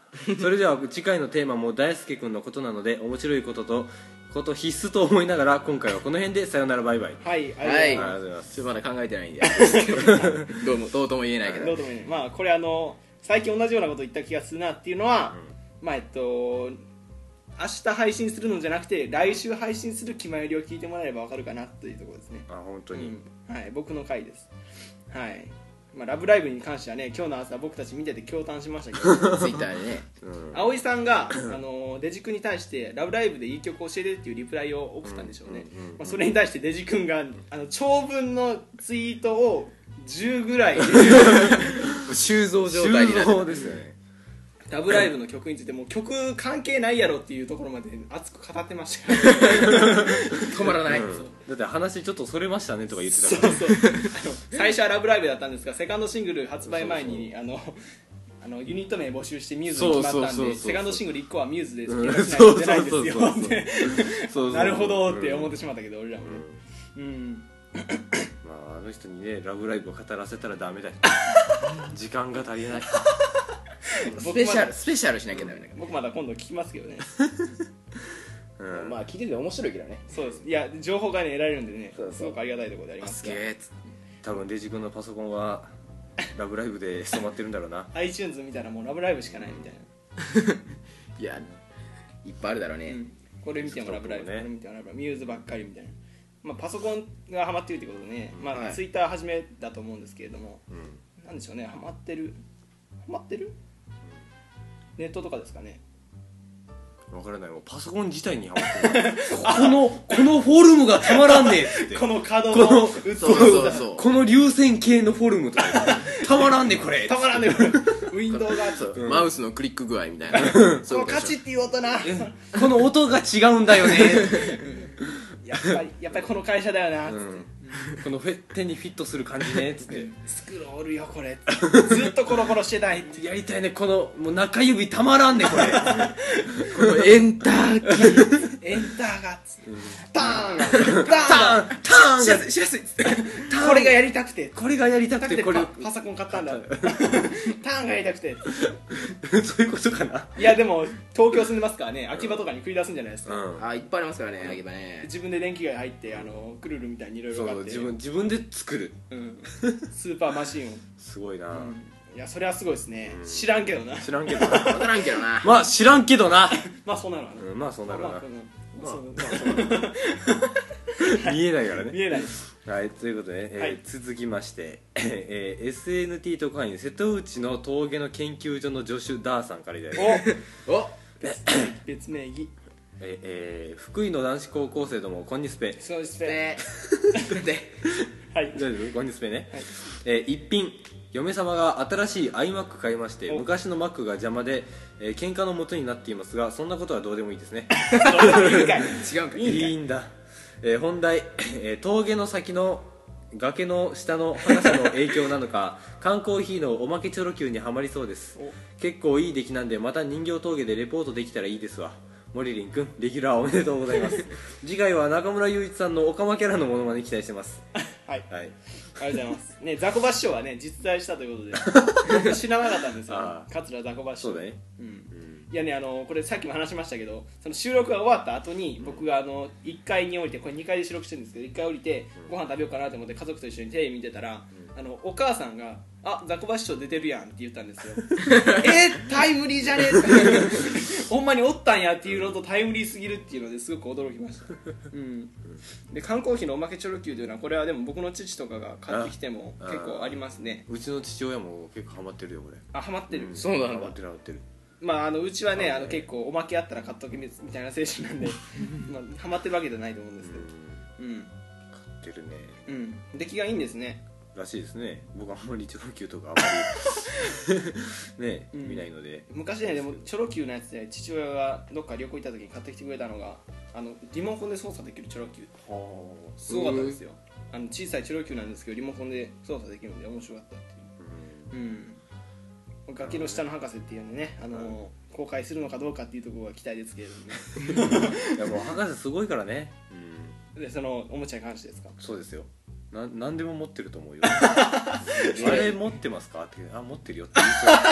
それでは次回のテーマも大輔君のことなので面白いこととこと必須と思いながら今回はこの辺でさよならバイバイ。 はいあはいりがとうございます。 ありがとうございます。 ちょっとまだ考えてないんでどうもどうとも言えないけどどうともいいね。まあこれあの最近同じようなこと言った気がするなっていうのは、まあえっと明日配信するのじゃなくて来週配信する決まりを聞いてもらえれば分かるかなというところですね。 あ本当に、 うんはい、僕の回です。はい。まあ、ラブライブに関してはね、今日の朝僕たち見てて驚嘆しましたけどツイッターでねうん葵さんが、あのデジ君に対してラブライブでいい曲教えてっていうリプライを送ったんでしょうね、 うんうんうんまあ、それに対してデジ君があの長文のツイートをじゅうぐらい収蔵状態になって収蔵ですよね。 ラブライブの曲についてもう曲関係ないやろっていうところまで熱く語ってましたから止まらない、 うんだって話ちょっとそれましたねとか言ってたからそうそうあの最初はラブライブだったんですがセカンドシングル発売前にあのあのユニット名募集してミューズに決まったんそうそうそうそうでセカンドシングルいっこはミューズですうんけどしないと出ないんですよそうそうそうってそうそうなるほどって思ってしまったけど俺らもねうんうんまああの人にねラブライブを語らせたらダメだよ時間が足りないスペシャルスペシャルしなきゃダメだけど、 僕まだ今度聞きますけどねうんまあ聞いてて面白いけどねそうですいや情報がね得られるんでねそうそうすごくありがたいところでありあますがすげえっつって多分デジ君のパソコンはラブライブで染まってるんだろうな iTunes 見たらもうラブライブしかないみたいな、 いやいっぱいあるだろうね、 うんこれ見てもラブライブ、 ストップもねこれ見てもラブライブミューズばっかりみたいな、まあ、パソコンがハマってるってことでね、まあはいツイッター始めだと思うんですけれども、 うんなんでしょうねハマってるハマってるネットとかですかね分からないもうパソコン自体にハマってるこのこのフォルムがたまらんねえっつってこの角こののそうそうそうこの流線形のフォルムとかたまらんねこれたまらんねこれウィンドウがそう、 うんマウスのクリック具合みたいなそういうことでしょこのカチっていう音なこの音が違うんだよねやっぱりやっぱりこの会社だよなっつって、 うんこのフェ手にフィットする感じねっつってスクロールよこれずっとコロコロしてないってやりたいねこのもう中指たまらんねこれこのエンターキーエンターがっつってターンがターンターンがしやすいしやすいっつってこれがやりたくてこれがやりたくだっててこれパパソコン買ったんだターンがやりたくてそういうことかないやでも東京住んでますからね秋葉とかに繰り出すんじゃないですか、 うんあいっぱいありますからねあげばね自分で電気街入ってあのクルルみたいにいろいろ買ってそう自分自分で作るうん、スーパーマシンを、 すごいな、 いやそれはすごいですね、 うん知らんけどな知らんけど分からんけどなまあ知らんけどな、 まあそうなのかな、 うん、まあそうなるわな、 まあそうまあそう見えないからね見えないはいということで、えーはい続きまして、えー、エスエヌティー 特派員瀬戸内の峠の研究所の助手ダーさんからいただきましたおお別名義えーえー福井の男子高校生どもこんにスペそうですねでではい大丈夫こんにスペね、 はいえー一品嫁様が新しい iMac 買いましてお昔の Mac が邪魔で、えー、喧嘩の元になっていますがそんなことはどうでもいいですねどうでもいいかい違うんかいいいんだ、えー本題、えー峠の先の崖の下の速さの影響なのか缶コーヒーのおまけチョロ Q にはまりそうですお結構いい出来なんでまた人形峠でレポートできたらいいですわモリリンくんレギュラーおめでとうございます次回は中村雄一さんのオカマキャラのモノマネ期待してますはいはいありがとうございますねザコバ師匠はね実在したということで僕知らなかったんですよあー桂ザコバ師匠そうだねうんうんいやねあのこれさっきも話しましたけどその収録が終わった後に僕があのいっかいに降りてこれにかいで収録してるんですけどいっかい降りてご飯食べようかなと思って家族と一緒にテレビ見てたらあのお母さんが「あザコバ師匠出てるやん」って言ったんですよえタイムリーじゃねほんまにおったんやっていうのとタイムリーすぎるっていうのですごく驚きました、うん、で缶コーヒーのおまけチョロ Q というのはこれはでも僕の父とかが買ってきても結構ありますねうちの父親も結構ハマってるよこれあハマってる、 そうなんだハマってるハマってるまあ、あのうちはねああの結構おまけあったら買っとけみたいな精神なんでまあハマってるわけじゃないと思うんですけどうん買ってるねうん出来がいいんですねらしいですね僕あんまりチョロ Q とかあんまりね、 うん見ないので昔ねでもチョロ Q のやつで父親がどっか旅行行った時に買ってきてくれたのがあのリモコンで操作できるチョロ Q すごかったですよあの小さいチョロ Q なんですけどリモコンで操作できるんで面白かったっていううん崖の下の博士っていうのねあの公開するのかどうかっていうところが期待ですけれどもねいやもう博士すごいからね、うん、 でそのおもちゃに関してですかそうですよな何でも持ってると思うよあれ持ってますかってあ持ってるよって言いそう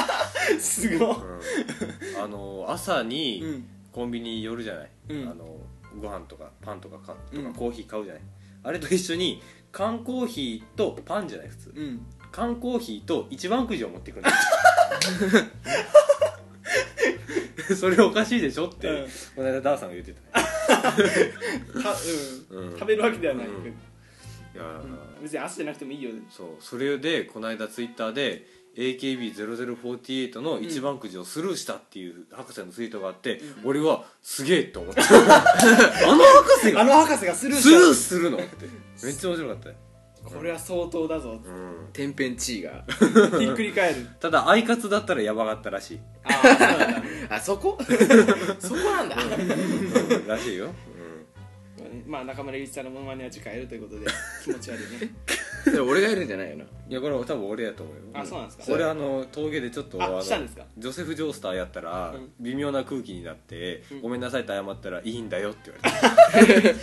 すごい、 うん、あの朝にうんコンビニ寄るじゃない、 うんあのご飯とかパンとかかとうんかコーヒー買うじゃない、あれと一緒に缶コーヒーとパンじゃない普通、 うん缶コーヒーと一番くじを持ってくるんですそれおかしいでしょって、 うんこの間ダーさんが言ってたねた、うんうん食べるわけではない、 うんうんいやー、 別に朝じゃなくてもいいよ、 そうそれでこの間ツイッターで エーケービーゼロゼロフォーティーエイト の一番くじをスルーしたっていう博士のツイートがあって、うん、俺はすげえって思ったあの博士があの博士がスルースルーしするのってめっちゃ面白かったよ、 たこれは相当だぞ、 うん、 天変地異がひっくり返るただアイカツだったらヤバかったらしいああそうなんだあそこそこなんだうんらしいよ、 まあ中村ゆういちさんのモノマネは次回やるということで気持ち悪いねそれ俺がやるんじゃないよな。 うん、いやこれは多分俺やと思うよ。 あそうなんですか俺あの峠でちょっとああのしたんですかジョセフ・ジョースターやったら、 うん微妙な空気になって、 うんごめんなさいって謝ったらいいんだよって言われた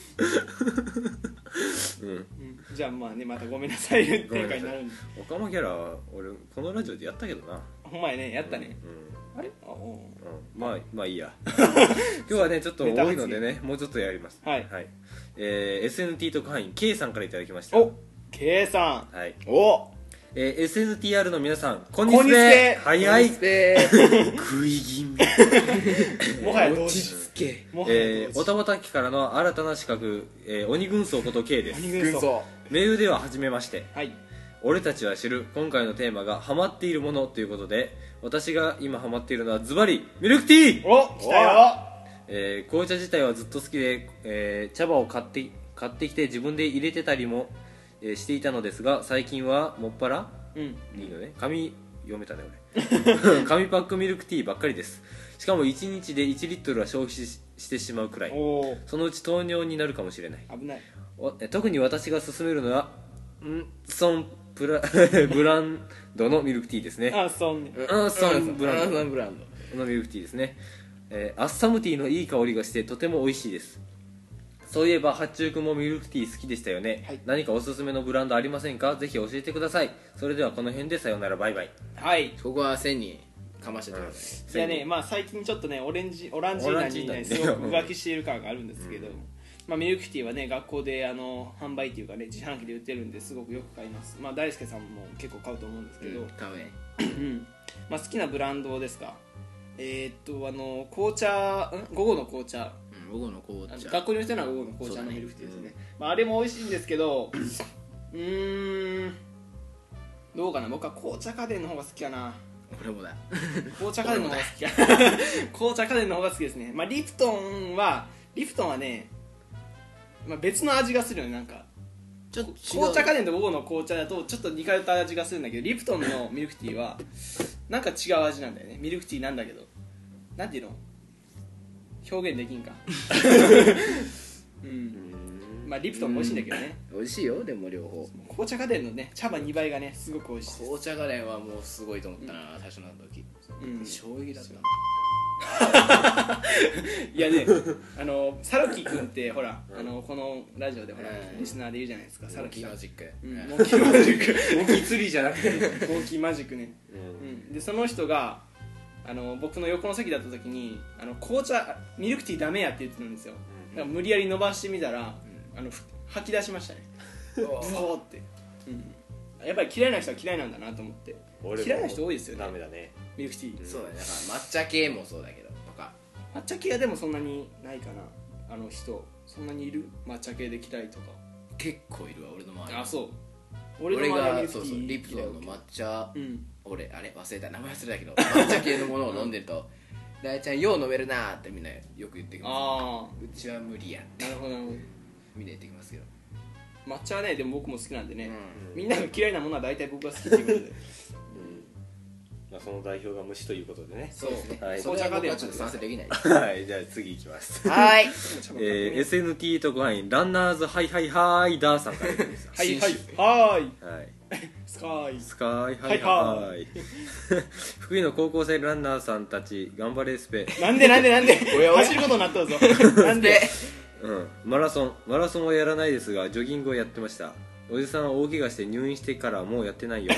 うんうんじゃあまあねまたごめんなさい展開になるんでオカマキャラは俺このラジオでやったけどな。 ほんまやねやったね、 うんあれあおううん、まあまあいいや今日はねちょっと多いのでねもうちょっとやります。 はいはい、えー、エスエヌティー 特派員 K さんからいただきました。 お K さんはい、 おえー、エスエヌティーアール の皆さんこんにこんにちちは。 は早いで食い気味もはや同時落ち着けもはやえー、 同時おたばたきからの新たな資格、えー、鬼軍曹こと K です。 鬼軍曹メールでは初めまして。 はい俺たちは知る今回のテーマがハマっているものということで、私が今ハマっているのはズバリミルクティー、 お来たよえー、紅茶自体はずっと好きで、えー茶葉を買って買ってきて自分で入れてたりも、えーしていたのですが、最近はもっぱらうんいいのね紙読めたね俺紙パックミルクティーばっかりです。しかもいちにちでいちリットルは消費ししてしまうくらい。 おおそのうち糖尿になるかもしれない。 危ないおえ特に私が勧めるのはんソンプラブランドのミルクティーですね。 あそうねあソンブランアドンサンブランドのミルクティーですね、えーアッサムティーのいい香りがしてとても美味しいです。そういえば八中君もミルクティー好きでしたよね、 はい何かおすすめのブランドありませんか？ぜひ教えてください。それではこの辺でさよならバイバイ。 はいここは千にかましててください。 いやねまあ最近ちょっとねオレンジオランジーナにねすごく浮気している感があるんですけど、まあ、ミルクティーはね学校であの販売っていうかね自販機で売ってるんですごくよく買います。まあ大輔さんも結構買うと思うんですけど、 買うね。 うんまあ、好きなブランドですか？えー、っとあの紅茶ん午後の紅茶うん、午後の紅茶。 あの学校に売ってるのは午後の紅茶のミルクティーですね。まあ、あれも美味しいんですけどうーんどうかな、僕は紅茶家電の方が好きかな。 俺もだ。 紅茶家電の方が好きか紅茶家電の方が好きですね。まあリプトンはリプトンはね、まあ、別の味がするよね。なんかちょっと違う紅茶家電と午後の紅茶だとちょっと似通った味がするんだけど、リプトンのミルクティーはなんか違う味なんだよね。ミルクティーなんだけどなんていうの表現できんかうんまあリプトンも美味しいんだけどね。 美味しいよ、でも両方。 紅茶家電のね茶葉にばいがねすごく美味しいです。 紅茶ガレンはもうすごいと思ったな、最初の時。 うん衝撃だった。 いやね、あのサルキ君ってほら、あのこのラジオでほら、 うんリスナーでいるじゃないですか、サモンキルキさん。 ーマジック。 うん、モンキーマジック、 モンキーツリーじゃなくて、 モンキーマジックね。うん、でその人があの僕の横の席だった時にあの紅茶ミルクティーダメやって言ってたんですよ。だから無理やり伸ばしてみたら、あのふ吐き出しましたね。ブワーって、うん。やっぱり嫌いな人は嫌いなんだなと思って。嫌いな人多いですよね。 ダメだね。 ミルクティー。 そうだね、だから抹茶系もそうだけど、とか。 抹茶系はでもそんなにないかな。あの人そんなにいる？抹茶系で嫌いとか。 結構いるわ、俺の周り。 あ、そう。 俺俺の周りはミが、 ルクティーそうそう、リプトンの抹茶、 うん。 俺、あれ忘れた、名前忘れたけど、抹茶系のものを飲んでると、大ちゃん、よう飲めるなーってみんなよく言ってきます。 あうちは無理やってあ、なるほどなるほど。 みんな言ってきますけど。 抹茶はねでも僕も好きなんでね、 うんみんなが嫌いなものは大体僕が好きっていうことでまあ、その代表が虫ということでね。 そうですね、 はい紅茶家電はちょっと賛成できない。 はい、じゃあ次いきます。 はーい。 えー、エスエヌティー 特派員ランナーズハイハイハーイダーさんからです。 はいはいはーいはい。 スカイスカイハイハイ。福井の高校生ランナーさんたち頑張れスペ。 なんでなんでなんでおやおや走ることになったぞなんでうん、マラソンマラソンはやらないですがジョギングをやってました。おじさんは大怪我して入院してからもうやってないよ。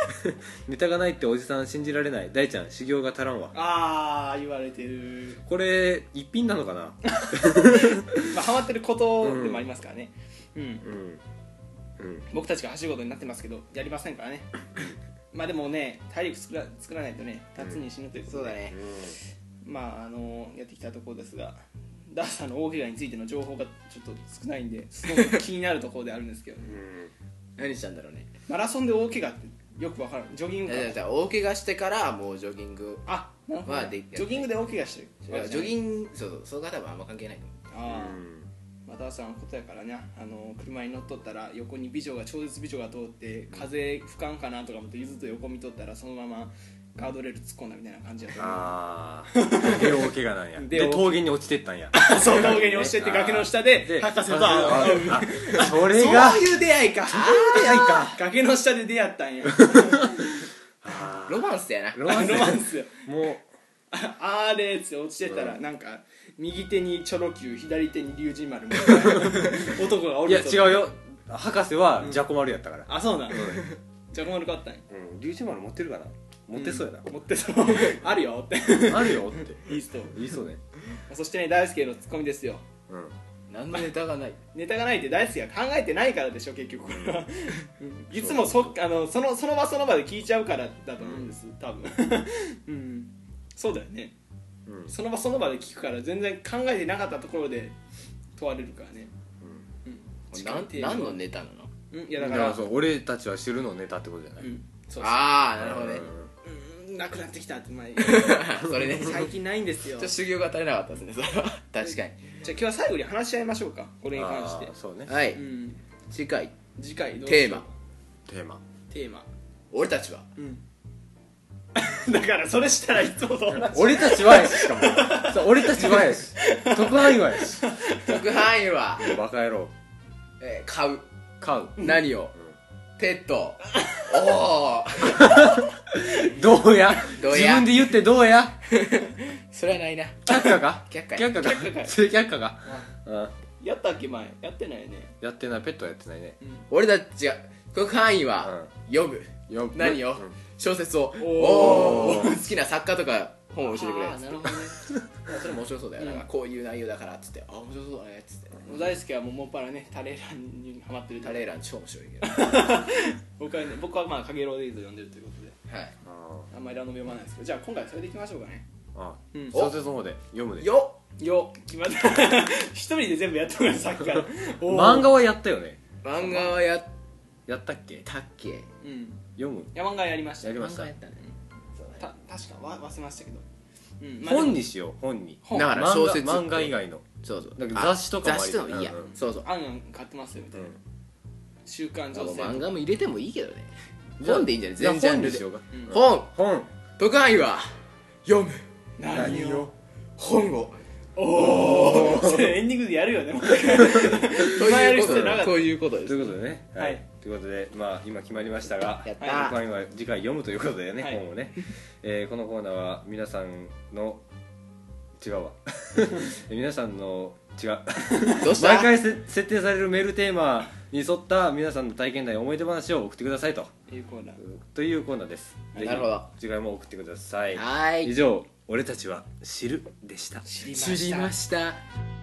ネタがないっておじさん信じられない。大ちゃん修行が足らんわ。 あー言われてる。 これ一品なのかな。 まあハマってることでもありますからね。うん、 うんうん、 僕たちが走ることになってますけどやりませんからね。まあでもね体力作ら作らないとね夏に死ぬということで、 そうだね。 まああのやってきたところですが、ダーさんの大怪我についての情報がちょっと少ないんですごく気になるところであるんですけど、ね、 何したんだろうね。 マラソンで大怪我ってよくわからん。ジョギングか。 だから大怪我してからもうジョギングあ、なるほど、 はでジョギングで大怪我してる。 ジョギング、そうそう、それが多分あんま関係ないと思う。 ああ、まあ、ダーさんのことやからね、あの車に乗っとったら横に美女が超絶美女が通って風吹かんかなとか思ってずっと横見とったらそのままガードレール突っ込んだみたいな感じやった。 ああで大怪我なんや。 でで峠に落ちてったんや。 そう峠に落ちてって崖の下でで博士とあああそれがそういう出会いか。 出会いか。 崖の下で出会ったんや。 ロマンスやな。 ロマンスロマンスよ。 もうああれっつって落ちてたら、なんか右手にチョロ Q 左手に龍神丸みたいな男がおる。 いや違うよ、博士はジャコマルやったから。 あ、そうなん。ジャコマル買ったんや。 うん龍神丸持ってるかな。持ってそうやな。 持ってそう。あるよってあるよっていい人。 言いそうね。 そしてね、大輔のツッコミですよ。 うん何のネタがない。 ネタがないって大輔が考えてないからでしょ、結局これは。いつも そ, あの そ, のその場その場で聞いちゃうからだと思うんです多分。うん、そうだよね、 うんその場その場で聞くから全然考えてなかったところで問われるからね。 なん何のネタなの。 うん、いやだかだかららそう俺たちは知るのネタってことじゃない。 うん、そうそう、 ああ、なるほどね。 うん、なくなってきたって前それね、 最近ないんですよ。 ちょっと修行が足りなかったですね、それは。確かに。 じゃあ今日は最後に話し合いましょうか、これに関してあー。そうね。 はい、 うん、 次回次回どうしようテーマ。 テーマテーマ。 俺たちはうんだからそれしたらいつもと同じ。 俺たちはやし、しかもそう俺たちはやし特派員はやし特範囲は、 バカ野郎えー買う。 買う何を、ペット。おおどうやどうや自分で言ってどうやそれはないな。 却下か却下却下か却下かそれ却下かうんやったっけ前やってないよね。 やってないペットはやってないね俺たちが特範囲は読む。 よ何を、 うん小説を。 おおー好きな作家とか本を教えてくれるやつ。 あーなるほどね。 それも面白そうだよ、 うんなんかこういう内容だからっつって、あ面白そうだねっつって。 大輔はもうもっぱらねタレーランにハマってる。 タレーラン超面白いけど。 僕はね僕はまあかげろうデイズを読んでるということではい。 あんまりラノベ読まないですけど、じゃあ今回それでいきましょうかね。 あうん小説の方で読むでよよ決まった一人で全部やってもらうさっきから。おー漫画はやったよね漫画はやっやったっけたっけ。 うん読むいや漫画やりました。 やりました漫画やったね。 た確かわ忘れましたけど、うん本にしよう本に本だから漫画小説漫画以外のそうそう。 だから雑誌とかもあり雑誌とかいいや、 うんうんそうそう。 あんあん買ってますよみたいな、週刊あの女性漫画も入れてもいいけどね。 じゃあ本でいいんじゃない。 じゃあ全ジャンルで本にしようかうん本本特範囲は読む。 何を本を。 おおそれエンディングでやるよね。 と今やるいうこと必要なかった。 ということです。 ということでねははいいということでまあ今決まりましたがやったはい特派員は次回読むということでねはい本をねえーこのコーナーは皆さんの違うわ皆さんの違うどうした毎回せ設定されるメールテーマに沿った皆さんの体験談や思い出話を送ってくださいというコーナー。 というコーナーですぜひなるほど次回も送ってくださいはーい。 以上俺たちは知るでした知りま知りました。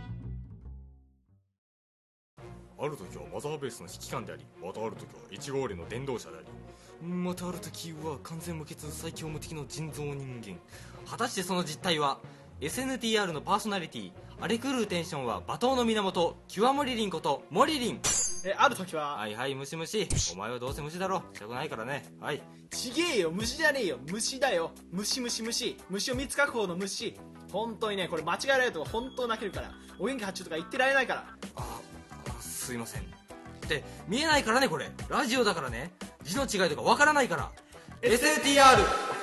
ある時はマザーベースの指揮官であり、またある時はいち号連の伝道者であり、またある時は完全無欠最強無敵の人造人間。果たしてその実態は。 エスエヌティーアール のパーソナリティ荒れ狂うテンションは罵倒の源キュアモリリンことモリリン。 えある時ははいはい、ムシムシ、お前はどうせ虫だろ、したくないからね。はい。 ちげえよ、虫じゃねえよ、虫だよ。虫虫虫虫をみっつ書く方の虫。本当にね、これ間違えられると本当泣けるから、お元気発注とか言ってられないから。 ああ、すいません。って見えないからね、これラジオだからね、字の違いとかわからないから。 エスエヌティーアール。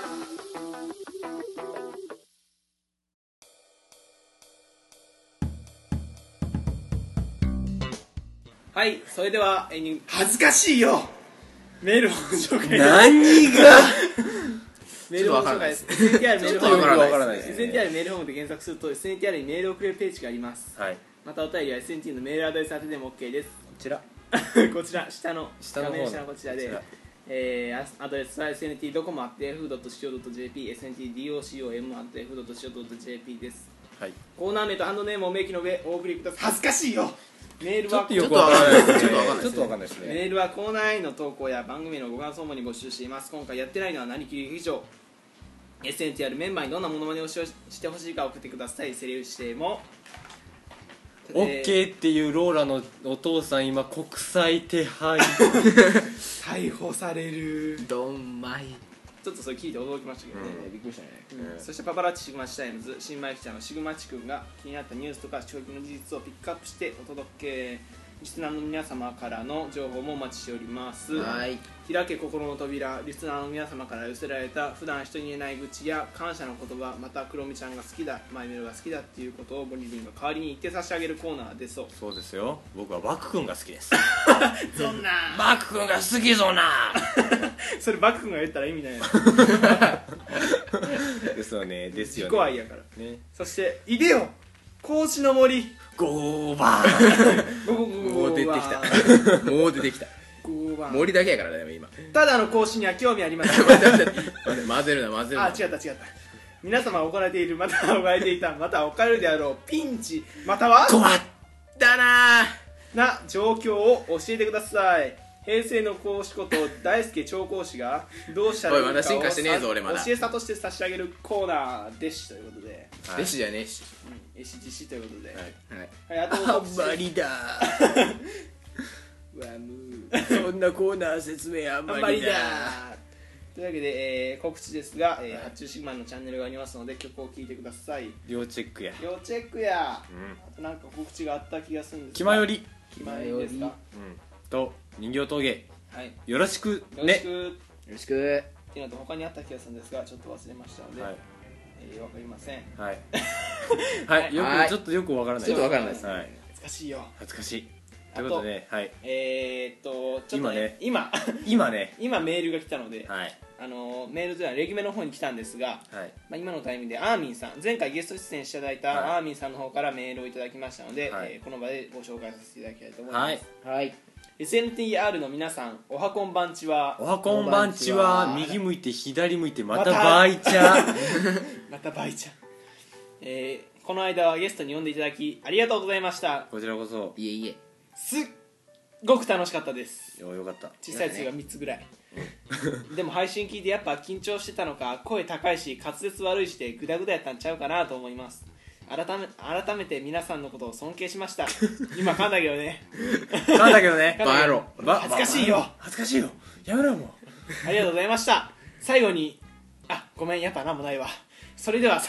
はい、それではエンディング恥ずかしいよ。 メールを紹介何がメールを紹介です。 エスエヌティーアール メールちょっとよくわからないですねエスエヌティーアール メールホームで検索すると エスエヌティーアール にメールをくれるページがあります。 はいまたお便りは エスエヌティー のメールアドレス宛てでも OK です。 こちらこちら下の下の方の画面下のこちらでこちらえー、アドレスは エスエヌティードコムアットヤフードットシーオードットジェーピー エスエヌティードコムアットヤフードットシーオードットジェーピー です。 はい、 コーナー名とハンドネームを明記の上お送りください。恥ずかしいよ。メールはちょっとよくわからないですね。 ちょっとわかんないですねちょっとわかんないですね。 メールはコーナーへの投稿や番組へのご感想もに募集しています。今回やってないのは何きり劇場 エスエヌティーアール メンバーにどんなモノマネをししてほしいか送ってください。セリフ指定もオッケーっていうローラのお父さん今国際手配逮捕される。 ドンマイ。 ちょっとそれ聞いて驚きましたけどね、 ねびっくりしたね。 うんそしてパパラッチシグマチタイムズ新米記者のシグマチ君が気になったニュースとか衝撃の事実をピックアップしてお届け。リスナーの皆様からの情報もお待ちしております。 はい開け心の扉。リスナーの皆様から寄せられた普段人に言えない愚痴や感謝の言葉、またクロミちゃんが好きだ、マイメロが好きだっていうことをボニリンが代わりに言って差し上げるコーナーです。そうそうですよ、僕はバク君が好きですそんなバク君が好きぞなそれバク君が言ったら意味ないやですよね、ですよ自ね己愛やからね。 そしていでよ高知の森。 ゴーバーゴゴゴゴもう出てきたもう出てきた。 ゴゴバン森だけやからね今。 ただの格子には興味ありません待って待って待って混ぜるな混ぜるな。 あ、違った違った皆様が行われているまたは行われていたまたは置かれるであろうピンチまたは止まったなな状況を教えてください。平成の講師こと大輔調講師がどうしたらいいかをおいまだ進化してねえぞ俺まだ教えさとして差し上げるコーナーですということで、 はい弟子じゃねえし。 うん、絵師実施ということで、 はいはい、あと告知あんまりだわむそんなコーナー説明あんあんまりだというわけで、えー告知ですが、えー発注シグマのチャンネルがありますので曲を聴いてください。 要チェックや。 要チェックや、 うんあとなんか告知があった気がするんですが気まより、 気まよりですか。 うん、と人形峠はい、 よろしくよろしね。 く、 よろしく。 っていうのと他にあった気がするんですがちょっと忘れましたので、 はいえー、わかりません。 はいはい、よはいくちょっとよくわからない。 ちょっとわからないですはい、 難しいよ。 恥ずかしい。ということでね、はい、 えー、っとちょっとね今今ね、 今メールが来たので、 はいあのメールというのはレギュメの方に来たんですが、 はいまあ、今のタイミングでアーミンさん前回ゲスト出演していただいたはいアーミンさんの方からメールをいただきましたので、 はいえーこの場でご紹介させていただきたいと思います、 はい。 はい。 エスエヌティーアール の皆さんおはこんばんちは。 おはこんばんちは。右向いて左向いてまたまたバイちゃん。 またバイちゃん、えーこの間はゲストに呼んでいただきありがとうございました。 こちらこそ。 いえいえ。 すっごく楽しかったです。 よよかった。 小さい数がみっつぐらいでも配信聞いてやっぱ緊張してたのか声高いし滑舌悪いしでグダグダやったんちゃうかなと思います。改め改めて皆さんのことを尊敬しました今噛んだけどねなんだけどね。 バカ野郎。 ば恥ずかしいよ。 恥ずかしいよ。やめろもありがとうございました。最後にあごめんやっぱなんもないわ。それでは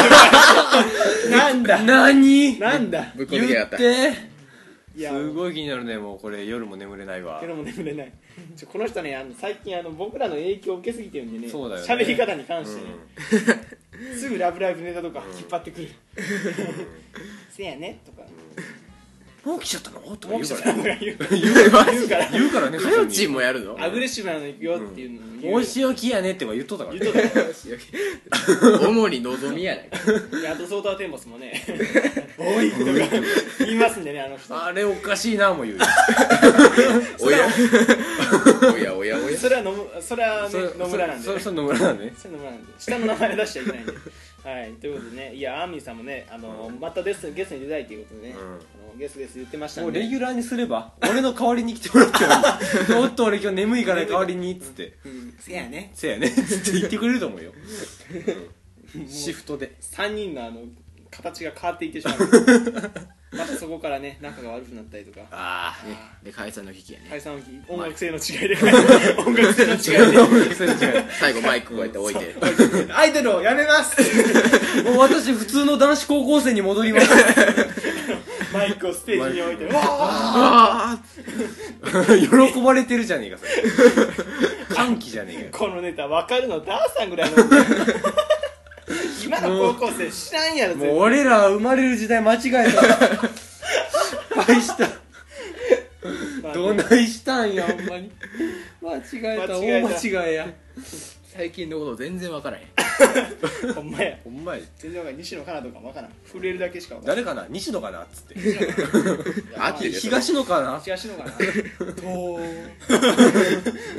なんう。 だ何？ なんだぶっこんできやがった。 言って。 いやすごい気になるね。もうこれ夜も眠れないわ。 夜も眠れないちょこの人ねあの最近あの僕らの影響を受けすぎてるんでねそうだよね喋り方に関してね、 うすぐラブライブネタとか引っ張ってくる、せやねとかもう来ちゃったの？とかもう言うから。 来たのが言う言うから。 言うから言うからね。 かよちんもやるの？ アグレッシブなの行くよっていうのを言う、 お仕置きやねっては言っとったからね。 言っとったから主に望みやないか。 いやあとソーターテンボスもねおいとか言いますんでねあの人あれおかしいなも言うよ。 おやおやおやおや。 それは野村それはねそれ野村なんでそれそれ野村なんでね。 それ野村なんで下の名前出しちゃいけないんではいということでねいやアーミンさんもねあのまたゲストゲストに出たいということでね、 うんあのゲストゲスト言ってましたもんでうレギュラーにすれば俺の代わりに来てもらってもいい。おっと俺今日眠いから代わりにっつってうんせやねせやねっつって言ってくれると思うよ。シフトで。 さんにんのあの形が変わっていってしまうまたそこからね仲が悪くなったりとかあねで解散の危機やね。 解散の日音楽性の違いで音楽性の違いで最後マイクこうやって置いて。 アイドルをやめますもう私普通の男子高校生に戻ります。 マイクをステージに置いてわあ喜ばれてるじゃねえかそれ。歓喜じゃねえかよ。 ーこのネタ分かるのダーさんぐらいの今の高校生知らんやろもう俺ら生まれる時代間違えた。失敗した。どないしたんやほんまに。間違えた。 間違えた大間違いや。 最近のこと全然わからへん。 ほんまやほんまや。 全然分からん西野カナとか分からん震えるだけしか分からん誰かな西野かなっつって。 合ってるよ。 東野かな。 東野かなと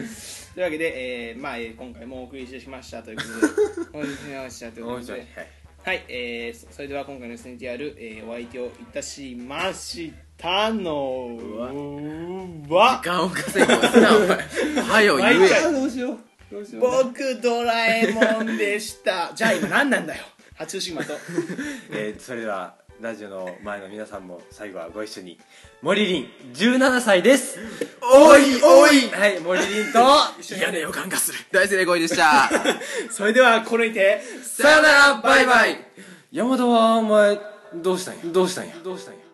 というわけで、えーまあえー今回もお送りしてきましたということでお送りしましたということで、 はいはい、えー、それでは今回の エスエヌティーアール、えー、お相手をいたしましたのは時間を稼ぐなお前はよ言え。 どうしようどうしよう僕ドラえもんでしたじゃあ今何なんだよ初島とえー、それではラジオの前の皆さんも最後はご一緒に。森林じゅうななさいです。 おいおいはい森林と嫌な予感がする。 大成功でしたそれではこれにてさよならバイバイ。 山田はお前どうしたんやどうしたんやどうしたんや